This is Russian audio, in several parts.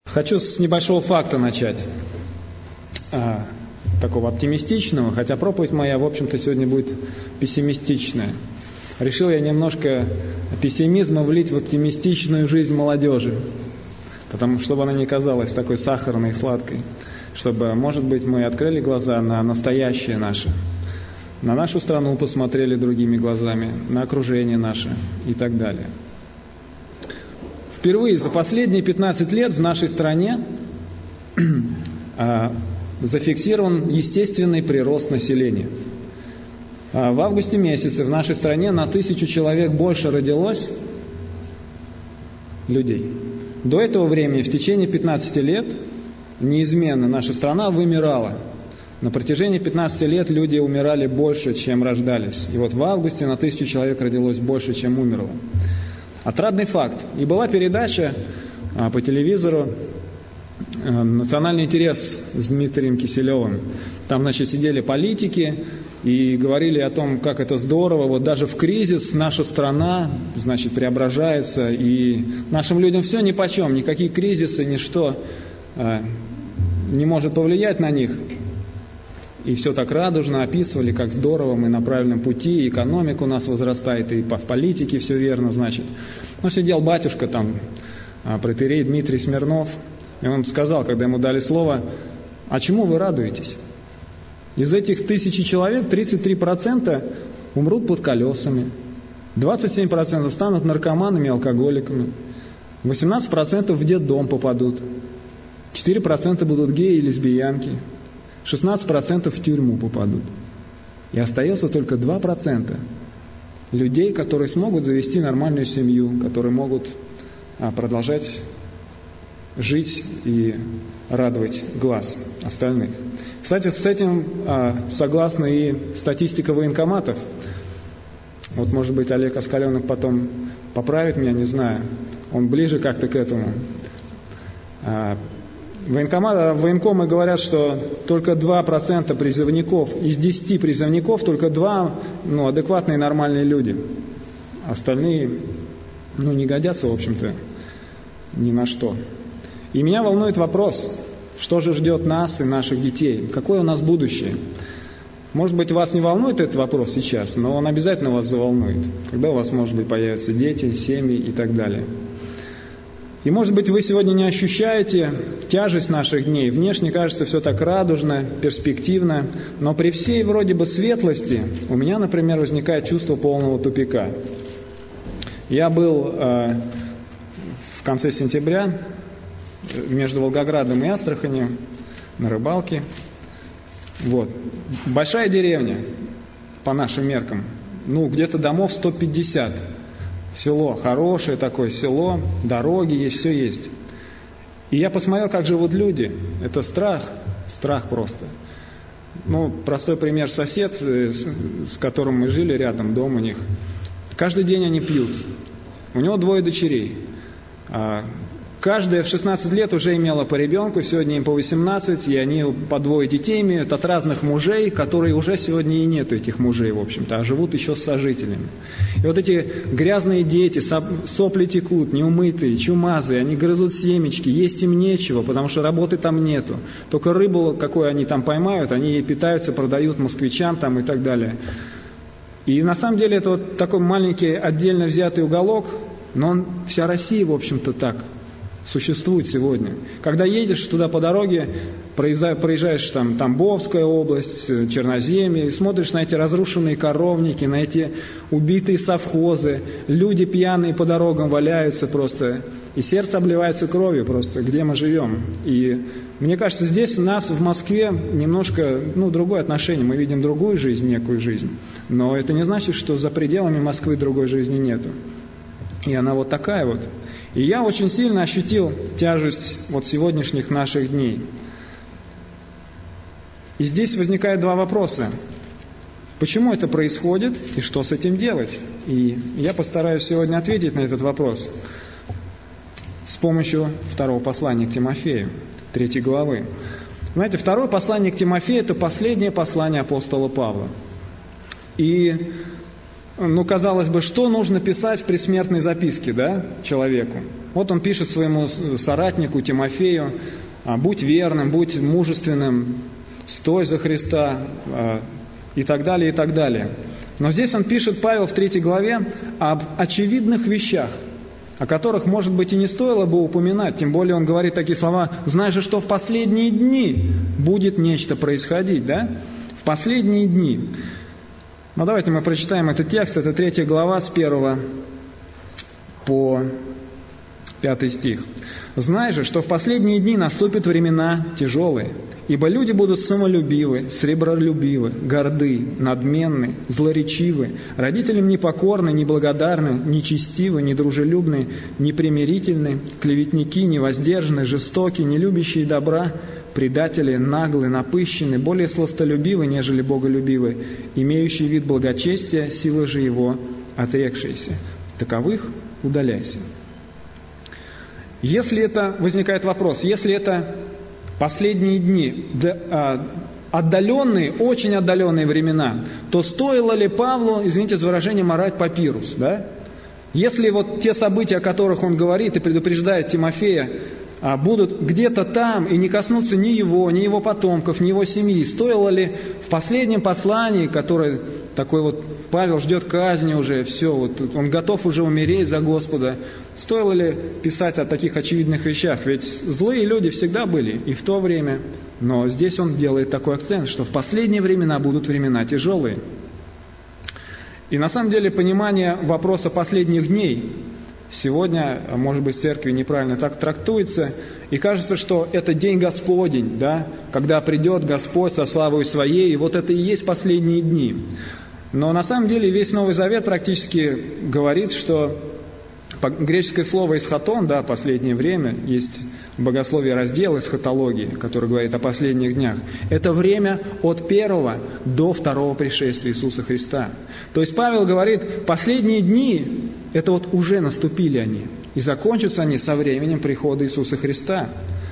Хочу с небольшого факта начать, такого оптимистичного, хотя проповедь моя, в общем-то, сегодня будет пессимистичная. Решил я немножко пессимизма влить в оптимистичную жизнь молодежи, чтобы она не казалась такой сахарной и сладкой, чтобы, может быть, мы открыли глаза на настоящее наше, на нашу страну посмотрели другими глазами, на окружение наше и так далее. Впервые за последние 15 лет в нашей стране зафиксирован естественный прирост населения. В августе месяце в нашей стране на 1000 человек больше родилось людей. До этого времени, в течение 15 лет, неизменно наша страна вымирала. На протяжении 15 лет люди умирали больше, чем рождались. И вот в августе на 1000 человек родилось больше, чем умерло. Отрадный факт. И была передача по телевизору «Национальный интерес» с Дмитрием Киселевым. Там, сидели политики и говорили о том, как это здорово. Вот даже в кризис наша страна, преображается, и нашим людям все нипочем, никакие кризисы, ничто не может повлиять на них. И все так радужно описывали, как здорово, мы на правильном пути, экономика у нас возрастает, и в политике все верно, сидел батюшка там, протоиерей Дмитрий Смирнов, и он сказал, когда ему дали слово: а чему вы радуетесь? Из этих 1000 человек 33% умрут под колесами, 27% станут наркоманами и алкоголиками, 18% в детдом попадут, 4% будут геи и лесбиянки, 16% в тюрьму попадут. И остается только 2% людей, которые смогут завести нормальную семью, которые могут продолжать жить и радовать глаз остальных. Кстати, с этим согласна и статистика военкоматов. Вот, может быть, Олег Оскаленок потом поправит меня, не знаю. Он ближе как-то к этому. Военкомы говорят, что только 2% призывников, из 10 призывников только 2 адекватные нормальные люди. Остальные не годятся, в общем-то, ни на что. И меня волнует вопрос, что же ждет нас и наших детей? Какое у нас будущее? Может быть, вас не волнует этот вопрос сейчас, но он обязательно вас заволнует. Когда у вас, может быть, появятся дети, семьи и так далее. И, может быть, вы сегодня не ощущаете тяжесть наших дней. Внешне кажется все так радужно, перспективно, но при всей вроде бы светлости у меня, например, возникает чувство полного тупика. Я был в конце сентября между Волгоградом и Астраханью на рыбалке. Большая деревня по нашим меркам, где-то домов 150. Село, хорошее такое село, дороги есть, все есть. И я посмотрел, как живут люди. Это страх просто. Простой пример: сосед, с которым мы жили рядом, дом у них. Каждый день они пьют. У него 2 дочерей. Каждая в 16 лет уже имела по ребенку, сегодня им по 18, и они по 2 детей имеют от разных мужей, которые уже сегодня и нету этих мужей, в общем-то, а живут еще с сожителями. И вот эти грязные дети, сопли текут, неумытые, чумазые, они грызут семечки, есть им нечего, потому что работы там нету. Только рыбу, какую они там поймают, они ей питаются, продают москвичам там и так далее. И на самом деле это такой маленький отдельно взятый уголок, но вся Россия, в общем-то, так существует сегодня. Когда едешь туда по дороге, проезжаешь там Тамбовская область, Черноземье, и смотришь на эти разрушенные коровники, на эти убитые совхозы, люди пьяные по дорогам валяются просто, и сердце обливается кровью просто, где мы живем. И мне кажется, здесь у нас в Москве немножко, другое отношение, мы видим другую жизнь, некую жизнь, но это не значит, что за пределами Москвы другой жизни нету. И она вот такая вот. И я очень сильно ощутил тяжесть сегодняшних наших дней. И здесь возникает 2 вопроса. Почему это происходит и что с этим делать? И я постараюсь сегодня ответить на этот вопрос с помощью 2 послания к Тимофею, 3 главы. Знаете, 2 послание к Тимофею – это последнее послание апостола Павла. И казалось бы, что нужно писать в предсмертной записке, человеку? Вот он пишет своему соратнику Тимофею: будь верным, будь мужественным, стой за Христа, и так далее, и так далее. Но здесь он пишет, Павел, в 3 главе, об очевидных вещах, о которых, может быть, и не стоило бы упоминать. Тем более он говорит такие слова: «Знай же, что в последние дни будет нечто происходить». Да? В последние дни. Ну, давайте мы прочитаем этот текст. Это 3 глава, с 1 по 5 стих. «Знай же, что в последние дни наступят времена тяжелые, ибо люди будут самолюбивы, сребролюбивы, горды, надменны, злоречивы, родителям непокорны, неблагодарны, нечестивы, недружелюбны, непримирительны, клеветники, невоздержаны, жестоки, не любящие добра, предатели, наглы, напыщены, более сластолюбивы, нежели боголюбивы, имеющие вид благочестия, силы же его отрекшиеся. Таковых удаляйся». Если это, возникает вопрос, если это последние дни, отдаленные, очень отдаленные времена, то стоило ли Павлу, извините за выражение, марать папирус, да? Если вот те события, о которых он говорит и предупреждает Тимофея, будут где-то там и не коснутся ни его потомков, ни его семьи, стоило ли в последнем послании, которое такой вот Павел ждет казни уже, все, вот он готов уже умереть за Господа, стоило ли писать о таких очевидных вещах? Ведь злые люди всегда были и в то время, но здесь он делает такой акцент, что в последние времена будут времена тяжелые. И на самом деле понимание вопроса последних дней сегодня, может быть, в церкви неправильно так трактуется, и кажется, что это день Господень, да, когда придет Господь со славой Своей, и вот это и есть последние дни. Но на самом деле весь Новый Завет практически говорит, что греческое слово «эсхатон», да, последнее время, есть в богословии раздел эсхатологии, который говорит о последних днях. Это время от первого до второго пришествия Иисуса Христа. То есть Павел говорит, последние дни, это вот уже наступили они, и закончатся они со временем прихода Иисуса Христа.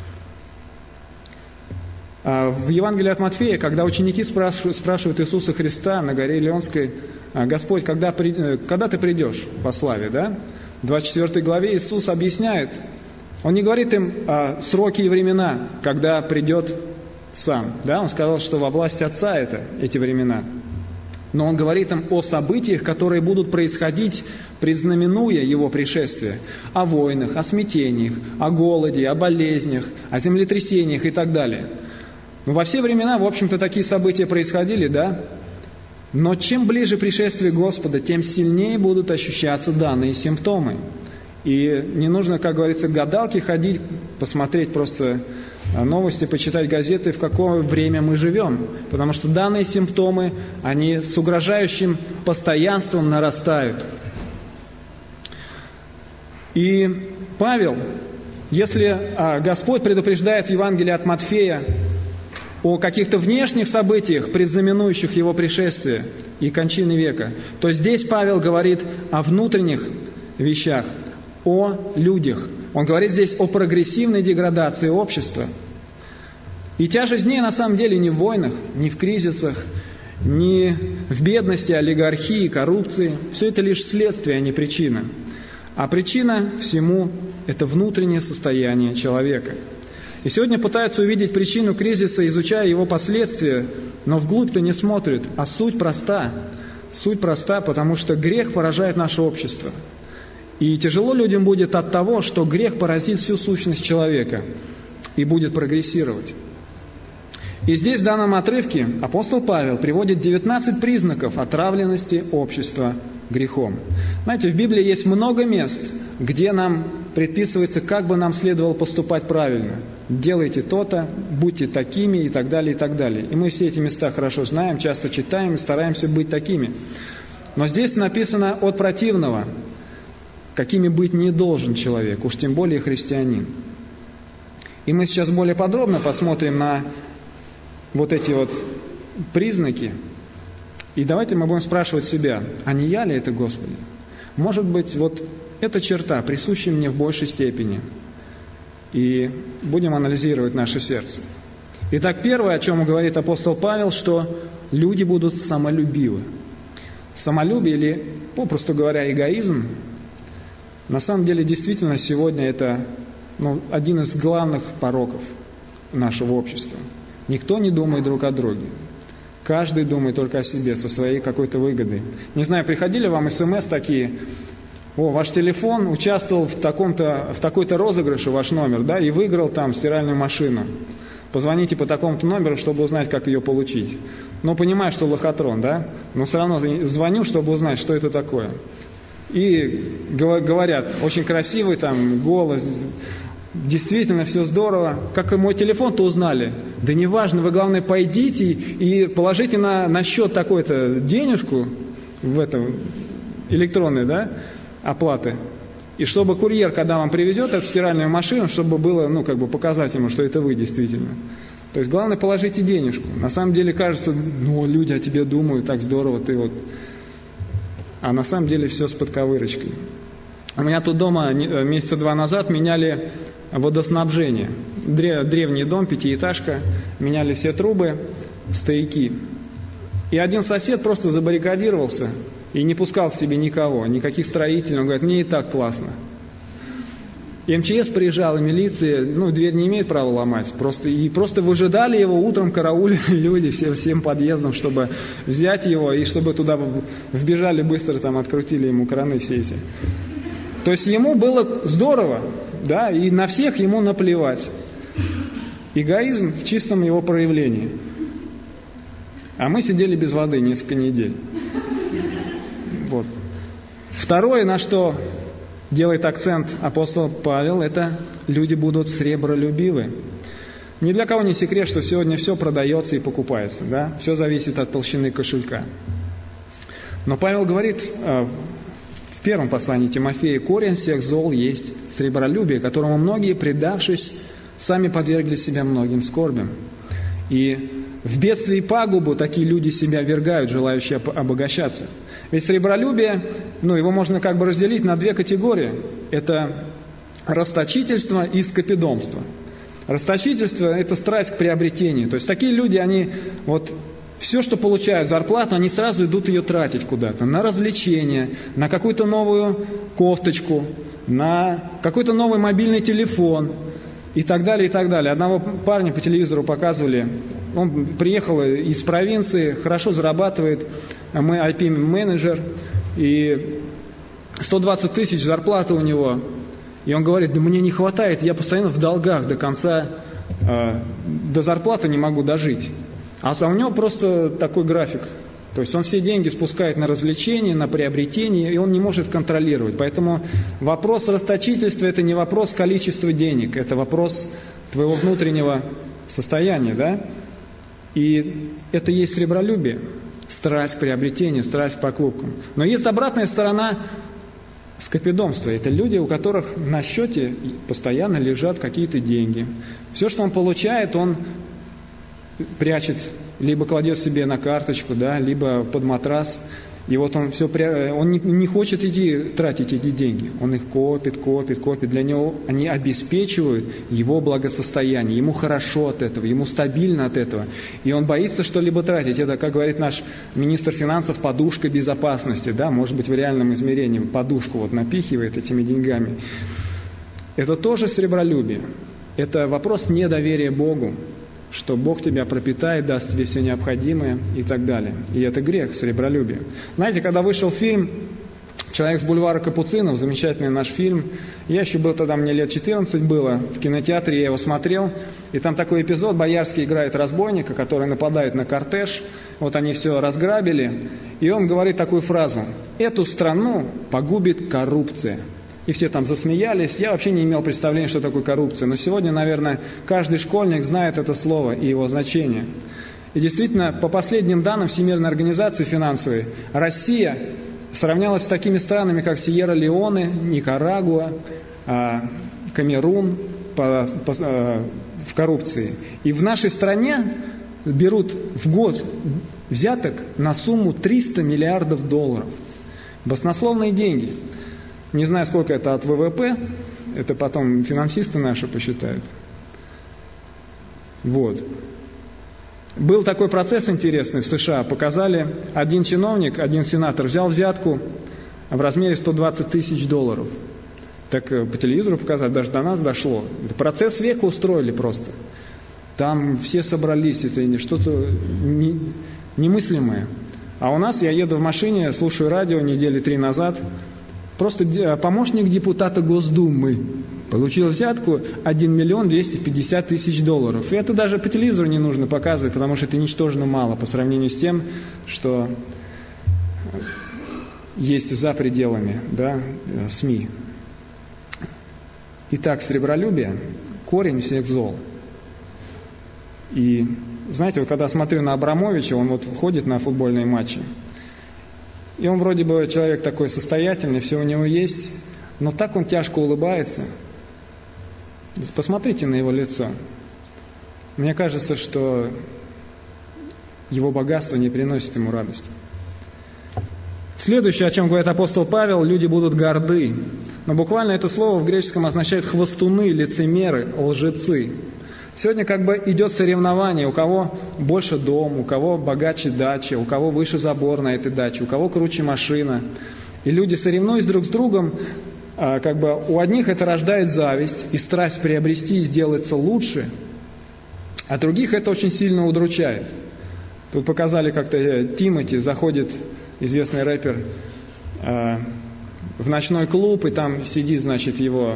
В Евангелии от Матфея, когда ученики спрашивают Иисуса Христа на горе Илионской: «Господь, когда ты придешь по славе?» Да? В 24 главе Иисус объясняет, Он не говорит им о сроки и времена, когда придет Сам. Да? Он сказал, что во власти Отца эти времена. Но Он говорит им о событиях, которые будут происходить, предзнаменуя Его пришествие. О войнах, о смятениях, о голоде, о болезнях, о землетрясениях и так далее. Во все времена, в общем-то, такие события происходили, да? Но чем ближе пришествие Господа, тем сильнее будут ощущаться данные симптомы. И не нужно, как говорится, к гадалке ходить, посмотреть просто новости, почитать газеты, в какое время мы живем. Потому что данные симптомы, они с угрожающим постоянством нарастают. И Павел, если Господь предупреждает в Евангелии от Матфея о каких-то внешних событиях, предзнаменующих Его пришествие и кончины века, то здесь Павел говорит о внутренних вещах, о людях. Он говорит здесь о прогрессивной деградации общества. И тяжесть дней на самом деле не в войнах, не в кризисах, не в бедности, олигархии, коррупции. Все это лишь следствие, а не причина. А причина всему – это внутреннее состояние человека. И сегодня пытаются увидеть причину кризиса, изучая его последствия, но вглубь-то не смотрят. А суть проста. Суть проста, потому что грех поражает наше общество. И тяжело людям будет от того, что грех поразит всю сущность человека и будет прогрессировать. И здесь в данном отрывке апостол Павел приводит 19 признаков отравленности общества грехом. Знаете, в Библии есть много мест, где нам предписывается, как бы нам следовало поступать правильно. Делайте то-то, будьте такими и так далее, и так далее. И мы все эти места хорошо знаем, часто читаем и стараемся быть такими. Но здесь написано от противного, какими быть не должен человек, уж тем более христианин. И мы сейчас более подробно посмотрим на вот эти вот признаки. И давайте мы будем спрашивать себя, а не я ли это, Господи? Может быть, вот эта черта присуща мне в большей степени. И будем анализировать наше сердце. Итак, первое, о чем говорит апостол Павел, что люди будут самолюбивы. Самолюбие или, попросту говоря, эгоизм, На самом деле, действительно, сегодня это один из главных пороков нашего общества. Никто не думает друг о друге. Каждый думает только о себе, со своей какой-то выгодой. Не знаю, приходили вам СМС такие: ваш телефон участвовал в такой-то розыгрыше, ваш номер, да, и выиграл там стиральную машину. Позвоните по такому-то номеру, чтобы узнать, как ее получить. Понимаю, что лохотрон, да, но все равно звоню, чтобы узнать, что это такое. И говорят, очень красивый там голос, действительно все здорово. Как и мой телефон-то узнали? Да неважно, вы, главное, пойдите и положите на счет такой-то денежку в этом электронной, да, оплаты. И чтобы курьер, когда вам привезет эту стиральную машину, чтобы было, показать ему, что это вы действительно. То есть главное, положите денежку. На самом деле кажется, люди о тебе думают, так здорово, ты вот. А на самом деле все с подковырочкой. У меня тут дома месяца 2 назад меняли водоснабжение. Древний дом, 5-этажка, меняли все трубы, стояки. И один сосед просто забаррикадировался и не пускал к себе никого, никаких строителей. Он говорит, мне и так классно. И МЧС приезжал, и милиция, дверь не имеет права ломать. Просто выжидали его, утром караулили люди всем подъездом, чтобы взять его, и чтобы туда вбежали быстро, там открутили ему краны все эти. То есть ему было здорово, да, и на всех ему наплевать. Эгоизм в чистом его проявлении. А мы сидели без воды несколько недель. Вот. Второе, на что делает акцент апостол Павел, это люди будут сребролюбивы. Ни для кого не секрет, что сегодня все продается и покупается, да? Все зависит от толщины кошелька. Но Павел говорит в первом послании Тимофея: корень всех зол есть сребролюбие, которому многие, предавшись, сами подвергли себя многим скорбям. И в бедствии и пагубу такие люди себя ввергают, желающие обогащаться. Ведь сребролюбие, его можно разделить на 2 категории. Это расточительство и скопидомство. Расточительство – это страсть к приобретению. То есть такие люди, они все, что получают зарплату, они сразу идут ее тратить куда-то. На развлечения, на какую-то новую кофточку, на какой-то новый мобильный телефон и так далее, и так далее. Одного парня по телевизору показывали. Он приехал из провинции, хорошо зарабатывает, IP-менеджер, и 120 тысяч зарплата у него. И он говорит, да мне не хватает, я постоянно в долгах до конца, до зарплаты не могу дожить. А у него просто такой график. То есть он все деньги спускает на развлечения, на приобретение, и он не может контролировать. Поэтому вопрос расточительства – это не вопрос количества денег, это вопрос твоего внутреннего состояния, да? И это есть сребролюбие, страсть к приобретению, страсть к покупкам. Но есть обратная сторона скопидомства. Это люди, у которых на счете постоянно лежат какие-то деньги. Все, что он получает, он прячет, либо кладет себе на карточку, да, либо под матрас. И он не хочет идти тратить эти деньги. Он их копит. Для него они обеспечивают его благосостояние. Ему хорошо от этого, ему стабильно от этого. И он боится что-либо тратить. Это, как говорит наш министр финансов, подушка безопасности. Да? Может быть, в реальном измерении подушку напихивает этими деньгами. Это тоже сребролюбие. Это вопрос недоверия Богу, что Бог тебя пропитает, даст тебе все необходимое и так далее. И это грех, сребролюбие. Знаете, когда вышел фильм «Человек с бульвара Капуцинов», замечательный наш фильм, я еще был тогда, мне лет 14 было, в кинотеатре я его смотрел, и там такой эпизод, Боярский играет разбойника, который нападает на кортеж, они все разграбили, и он говорит такую фразу: «Эту страну погубит коррупция». И все там засмеялись. Я вообще не имел представления, что такое коррупция. Но сегодня, наверное, каждый школьник знает это слово и его значение. И действительно, по последним данным Всемирной организации финансовой, Россия сравнялась с такими странами, как Сьерра-Леоне, Никарагуа, Камерун в коррупции. И в нашей стране берут в год взяток на сумму $300 миллиардов. Баснословные деньги. Не знаю, сколько это от ВВП, это потом финансисты наши посчитают. Был такой процесс интересный в США. Показали, один чиновник, один сенатор взял взятку в размере $120 тысяч. Так по телевизору показать, даже до нас дошло. Процесс века устроили просто. Там все собрались, это что-то немыслимое. А у нас, я еду в машине, слушаю радио недели 3 назад, просто помощник депутата Госдумы получил взятку 1 миллион 250 тысяч долларов. И это даже по телевизору не нужно показывать, потому что это ничтожно мало по сравнению с тем, что есть за пределами, да, СМИ. Итак, сребролюбие – корень всех зол. И, знаете, вот когда смотрю на Абрамовича, он вот ходит на футбольные матчи, и он вроде бы человек такой состоятельный, все у него есть, но так он тяжко улыбается. Посмотрите на его лицо. Мне кажется, что его богатство не приносит ему радости. Следующее, о чем говорит апостол Павел, люди будут горды. Но буквально это слово в греческом означает хвастуны, лицемеры, лжецы. Сегодня как бы идет соревнование, у кого больше дом, у кого богаче дача, у кого выше забор на этой даче, у кого круче машина. И люди, соревнуясь друг с другом, как бы у одних это рождает зависть и страсть приобрести и сделаться лучше, а других это очень сильно удручает. Тут показали как-то Тимати, заходит известный рэпер в ночной клуб, и там сидит, значит, его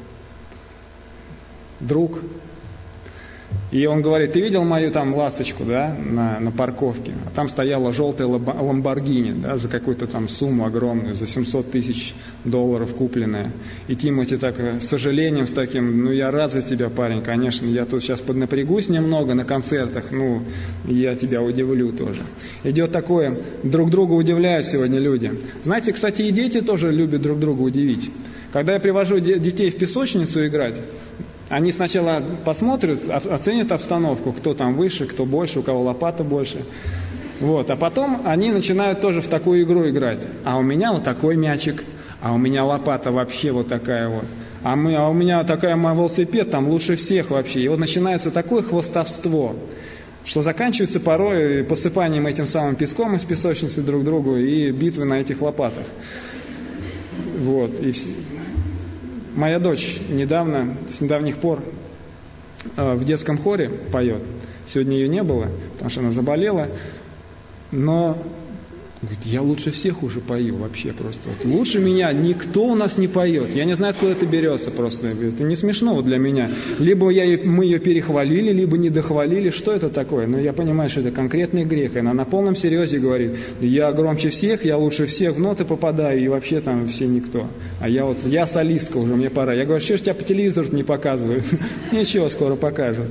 друг. И он говорит: ты видел мою там ласточку, да, на парковке? А там стояла желтая Ламборгини, да, за какую-то там сумму огромную, за 700 тысяч долларов купленная. И Тимати так с сожалением, с таким: ну я рад за тебя, парень, конечно, я тут сейчас поднапрягусь немного на концертах, ну я тебя удивлю тоже. Идет такое, друг друга удивляют сегодня люди. Знаете, кстати, и дети тоже любят друг друга удивить. Когда я привожу детей в песочницу играть, они сначала посмотрят, оценят обстановку, кто там выше, кто больше, у кого лопата больше. Вот. А потом они начинают тоже в такую игру играть. А у меня вот такой мячик, а у меня лопата вообще вот такая вот. А у меня такая мой велосипед, там лучше всех вообще. И вот начинается такое хвастовство, что заканчивается порой посыпанием этим самым песком из песочницы друг другу и битвы на этих лопатах. Вот. И моя дочь недавно, с недавних пор в детском хоре поет. Сегодня ее не было, потому что она заболела. Но говорит: я лучше всех уже пою вообще просто. Вот лучше меня никто у нас не поет. Я не знаю, откуда это берется просто. Это не смешно вот для меня. Либо мы ее перехвалили, либо не дохвалили. Что это такое? Но я понимаю, что это конкретный грех. И она на полном серьезе говорит: я громче всех, я лучше всех в ноты попадаю, и вообще там все никто. А я солистка уже, мне пора. Я говорю: что ж тебя по телевизору не показывают? Ничего, скоро покажут.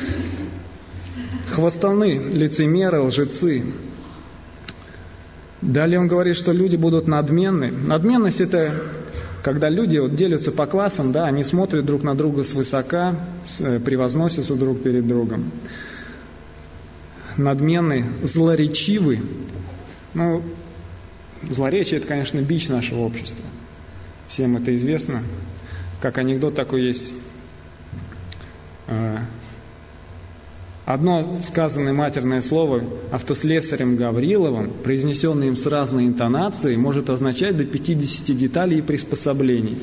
Хвастаны, лицемеры, лжецы. Далее он говорит, что люди будут надменны. Надменность – это когда люди вот делятся по классам, да, они смотрят друг на друга свысока, превозносятся друг перед другом. Надменны, злоречивы. Ну, злоречие – это, конечно, бич нашего общества. Всем это известно. Как анекдот такой есть. Одно сказанное матерное слово автослесарем Гавриловым, произнесенное им с разной интонацией, может означать до 50 деталей и приспособлений.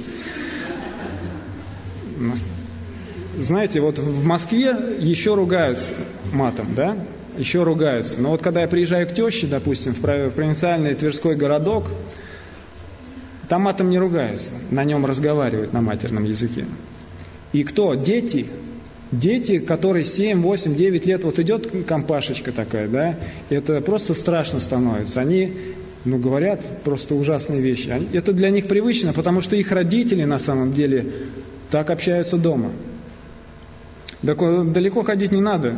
Знаете, вот в Москве еще ругаются матом, да? Еще ругаются. Но вот когда я приезжаю к теще, допустим, в провинциальный Тверской городок, там матом не ругаются, на нем разговаривают на матерном языке. И кто? Дети. Дети, которые 7, 8, 9 лет, вот идет компашечка такая, да, это просто страшно становится. Они, говорят просто ужасные вещи. Это для них привычно, потому что их родители на самом деле так общаются дома. Далеко ходить не надо.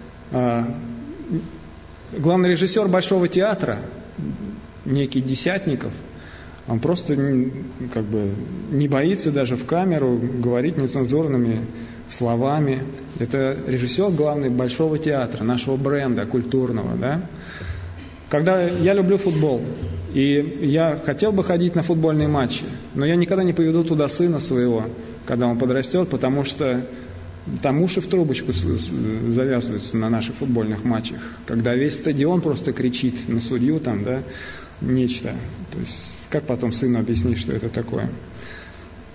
Главный режиссер Большого театра, некий Десятников, он просто не боится даже в камеру говорить нецензурными словами. Это режиссер главный Большого театра, нашего бренда культурного, да? Когда я люблю футбол, и я хотел бы ходить на футбольные матчи, но я никогда не поведу туда сына своего, когда он подрастет, потому что там уши в трубочку завязываются на наших футбольных матчах, когда весь стадион просто кричит на судью, там, да, нечто. То есть, как потом сыну объяснить, что это такое?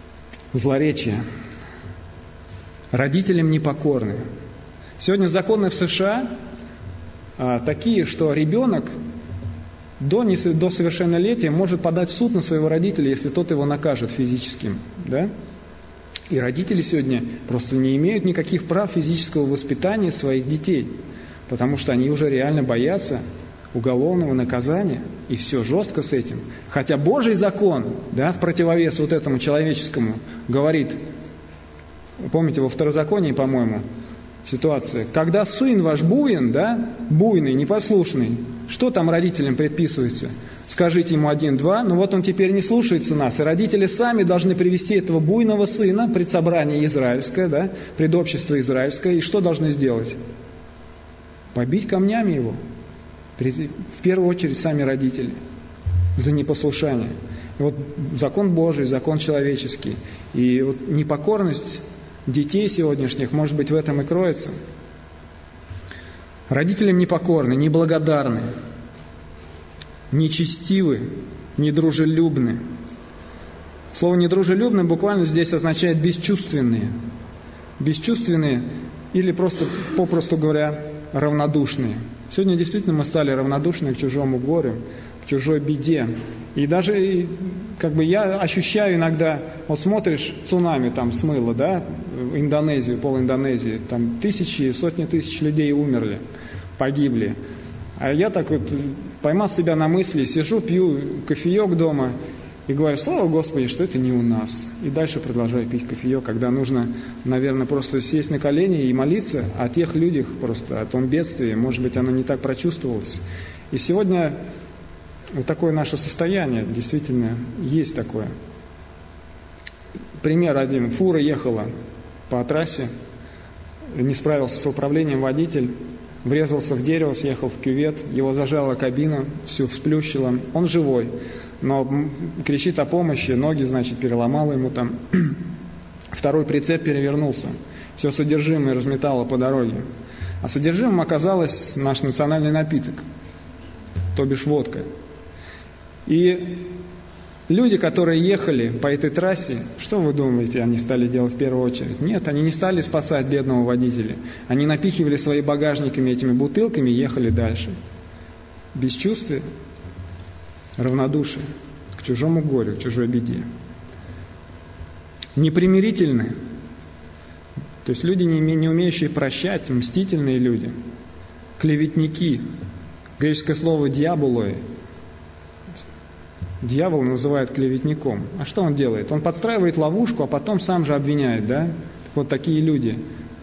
Злоречие. Родителям непокорны. Сегодня законы в США такие, что ребенок до совершеннолетия может подать в суд на своего родителя, если тот его накажет физическим. Да? И родители сегодня просто не имеют никаких прав физического воспитания своих детей, потому что они уже реально боятся уголовного наказания, и все жестко с этим. Хотя Божий закон, да, в противовес вот этому человеческому, говорит, помните, во Второзаконии, по-моему, ситуация, когда сын ваш буин, да, буйный, непослушный, что там родителям предписывается? Скажите ему 1-2, но вот он теперь не слушается нас, и родители сами должны привести этого буйного сына пред собрание израильское, да, пред общество израильское, и что должны сделать? Побить камнями его. В первую очередь сами родители за непослушание. И вот закон Божий, закон человеческий. И вот непокорность детей сегодняшних, может быть, в этом и кроется. Родителям непокорны, неблагодарны, нечестивы, недружелюбны. Слово «недружелюбны» буквально здесь означает «бесчувственные». Бесчувственные или просто, попросту говоря, равнодушные. Сегодня действительно мы стали равнодушны к чужому горю, к чужой беде. И даже я ощущаю иногда, вот смотришь, цунами там смыло, да, Индонезию, пол-Индонезии, там тысячи, сотни тысяч людей умерли, погибли. А я так вот поймал себя на мысли, сижу, пью кофеек дома и говорю, слава Господи, что это не у нас. И дальше продолжаю пить кофеек, когда нужно, наверное, просто сесть на колени и молиться о тех людях просто, о том бедствии. Может быть, оно не так прочувствовалось. И сегодня вот такое наше состояние, действительно, есть такое. Пример один. Фура ехала по трассе, не справился с управлением водитель, врезался в дерево, съехал в кювет, его зажала кабина, всю всплющила. Он живой, но кричит о помощи, ноги, значит, переломало ему там. Второй прицеп перевернулся, все содержимое разметало по дороге. А содержимым оказалось наш национальный напиток, то бишь водка. И люди, которые ехали по этой трассе, что вы думаете, они стали делать в первую очередь? Нет, они не стали спасать бедного водителя. Они напихивали свои багажниками этими бутылками и ехали дальше. Бесчувствие, равнодушие к чужому горю, к чужой беде. Непримирительны, то есть люди, не умеющие прощать, мстительные люди. Клеветники. Греческое слово «диаболой». Дьявол называют клеветником. А что он делает? Он подстраивает ловушку, а потом сам же обвиняет, да? Вот такие люди,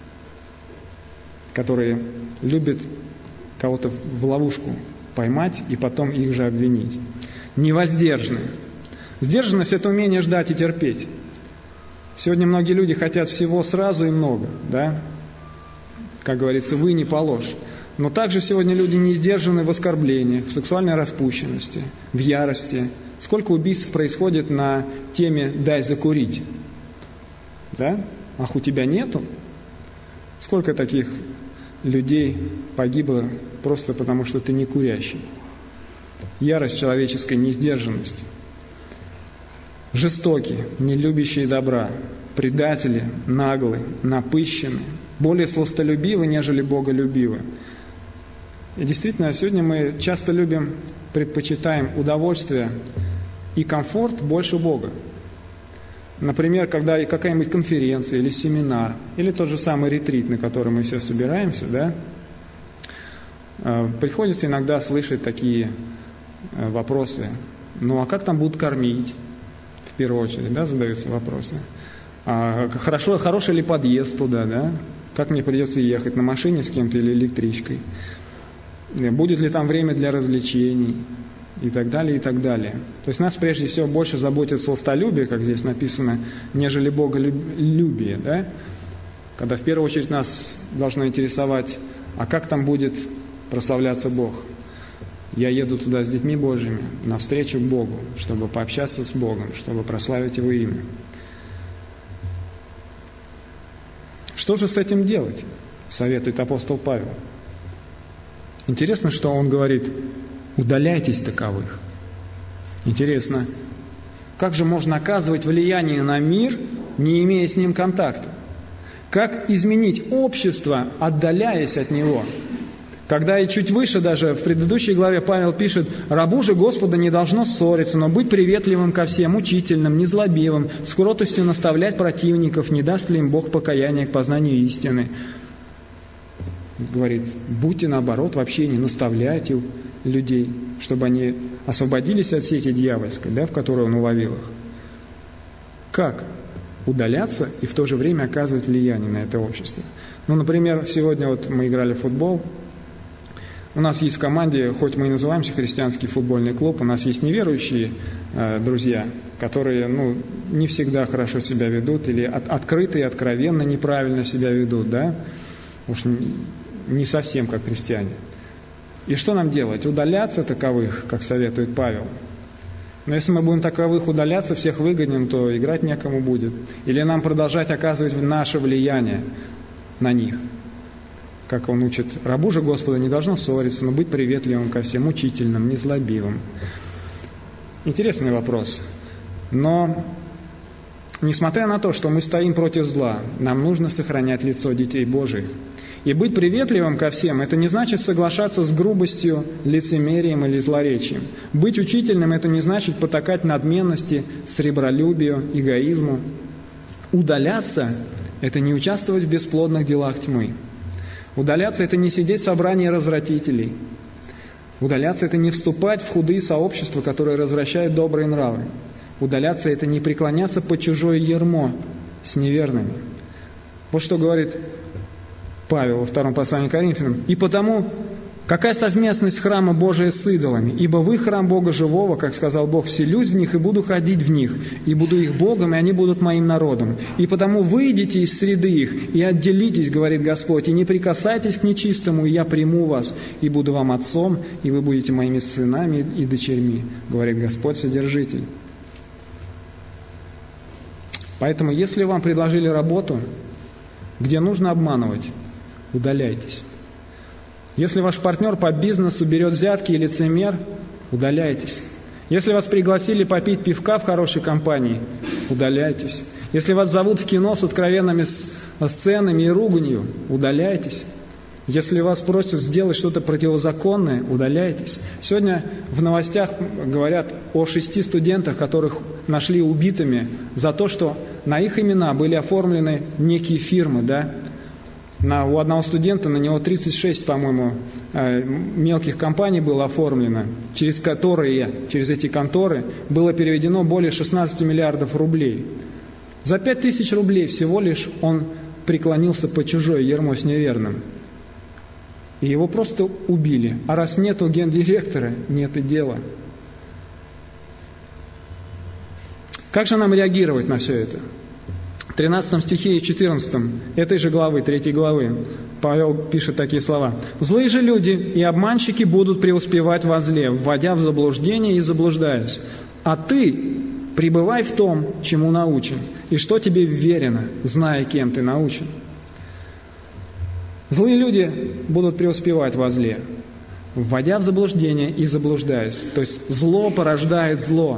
которые любят кого-то в ловушку поймать и потом их же обвинить. Невоздержаны. Сдержанность – это умение ждать и терпеть. Сегодня многие люди хотят всего сразу и много, да? Как говорится, вы не положь. Но также сегодня люди не сдержаны в оскорблениях, в сексуальной распущенности, в ярости. Сколько убийств происходит на теме «дай закурить». Да? Ах, у тебя нету? Сколько таких людей погибло просто потому, что ты не курящий? Ярость человеческой, несдержанность. Жестокие, не любящие добра, предатели, наглые, напыщенные, более сластолюбивы, нежели боголюбивы. И действительно, сегодня мы часто предпочитаем удовольствие и комфорт больше Бога. Например, когда какая-нибудь конференция или семинар, или тот же самый ретрит, на который мы все собираемся, да, приходится иногда слышать такие вопросы. Ну, а как там будут кормить? В первую очередь, да, задаются вопросы. Хороший ли подъезд туда, да? Как мне придется ехать, на машине с кем-то или электричкой? Будет ли там время для развлечений? И так далее, и так далее. То есть нас прежде всего больше заботит сластолюбие, как здесь написано, нежели боголюбие, да? Когда в первую очередь нас должно интересовать, а как там будет прославляться Бог? Я еду туда с детьми Божьими, навстречу к Богу, чтобы пообщаться с Богом, чтобы прославить Его имя. Что же с этим делать? Советует апостол Павел. Интересно, что он говорит: удаляйтесь таковых. Интересно, как же можно оказывать влияние на мир, не имея с ним контакта? Как изменить общество, отдаляясь от него? Когда и чуть выше, даже в предыдущей главе Павел пишет: «Рабу же Господа не должно ссориться, но быть приветливым ко всем, учительным, незлобивым, с кротостью наставлять противников, не даст ли им Бог покаяния к познанию истины». Говорит, будьте наоборот в общении, наставляйте людей, чтобы они освободились от сети дьявольской, в которую он уловил их. Как удаляться и в то же время оказывать влияние на это общество? Например, сегодня мы играли в футбол. У нас есть в команде, хоть мы и называемся христианский футбольный клуб, у нас есть неверующие друзья, которые не всегда хорошо себя ведут или открыто и откровенно неправильно себя ведут, уж не совсем как христиане. И что нам делать? Удаляться таковых, как советует Павел. Но если мы будем таковых удаляться, всех выгоним, то играть некому будет. Или нам продолжать оказывать наше влияние на них. Как он учит, рабу же Господа не должно ссориться, но быть приветливым ко всем, учительным, незлобивым. Интересный вопрос. Но, несмотря на то, что мы стоим против зла, нам нужно сохранять лицо детей Божьих. И быть приветливым ко всем – это не значит соглашаться с грубостью, лицемерием или злоречием. Быть учительным – это не значит потакать надменности, сребролюбию, эгоизму. Удаляться – это не участвовать в бесплодных делах тьмы. Удаляться – это не сидеть в собрании развратителей. Удаляться – это не вступать в худые сообщества, которые развращают добрые нравы. Удаляться – это не преклоняться под чужое ярмо с неверными. Вот что говорит Павел во втором послании к Коринфянам. «И потому, какая совместность храма Божия с идолами? Ибо вы храм Бога живого, как сказал Бог, вселюсь в них и буду ходить в них, и буду их Богом, и они будут моим народом. И потому выйдите из среды их, и отделитесь, говорит Господь, и не прикасайтесь к нечистому, и я приму вас, и буду вам отцом, и вы будете моими сынами и дочерьми, говорит Господь Содержитель». Поэтому, если вам предложили работу, где нужно обманывать, удаляйтесь. Если ваш партнер по бизнесу берет взятки и лицемер, удаляйтесь. Если вас пригласили попить пивка в хорошей компании, удаляйтесь. Если вас зовут в кино с откровенными сценами и руганью, удаляйтесь. Если вас просят сделать что-то противозаконное, удаляйтесь. Сегодня в новостях говорят о 6 студентах, которых нашли убитыми за то, что на их имена были оформлены некие фирмы, У одного студента на него 36, по-моему, мелких компаний было оформлено, через эти конторы было переведено более 16 миллиардов рублей. За 5000 рублей всего лишь он преклонился под чужое ярмо с неверным. И его просто убили. А раз нету гендиректора, нет и дела. Как же нам реагировать на все это? В 13 стихе и 14 этой же главы, 3 главы, Павел пишет такие слова. «Злые же люди и обманщики будут преуспевать во зле, вводя в заблуждение и заблуждаясь. А ты пребывай в том, чему научен, и что тебе вверено, зная, кем ты научен». Злые люди будут преуспевать во зле, вводя в заблуждение и заблуждаясь. То есть зло порождает зло.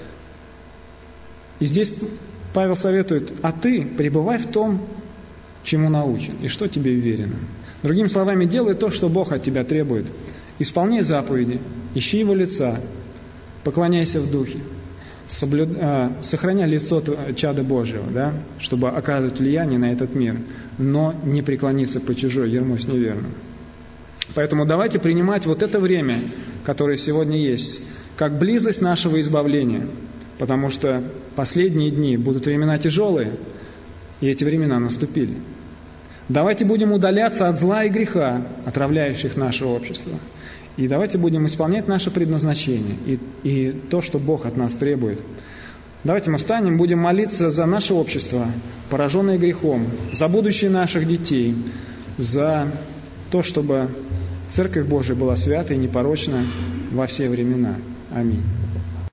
И здесь Павел советует: а ты пребывай в том, чему научен, и что тебе вверено. Другими словами, делай то, что Бог от тебя требует. Исполняй заповеди, ищи Его лица, поклоняйся в духе, сохраняй лицо чада Божьего, чтобы оказывать влияние на этот мир, но не преклониться под чужое ярмо с неверным. Поэтому давайте принимать вот это время, которое сегодня есть, как близость нашего избавления, потому что последние дни будут времена тяжелые, и эти времена наступили. Давайте будем удаляться от зла и греха, отравляющих наше общество. И давайте будем исполнять наше предназначение и то, что Бог от нас требует. Давайте мы встанем, будем молиться за наше общество, пораженное грехом, за будущее наших детей, за то, чтобы Церковь Божия была свята и непорочна во все времена. Аминь.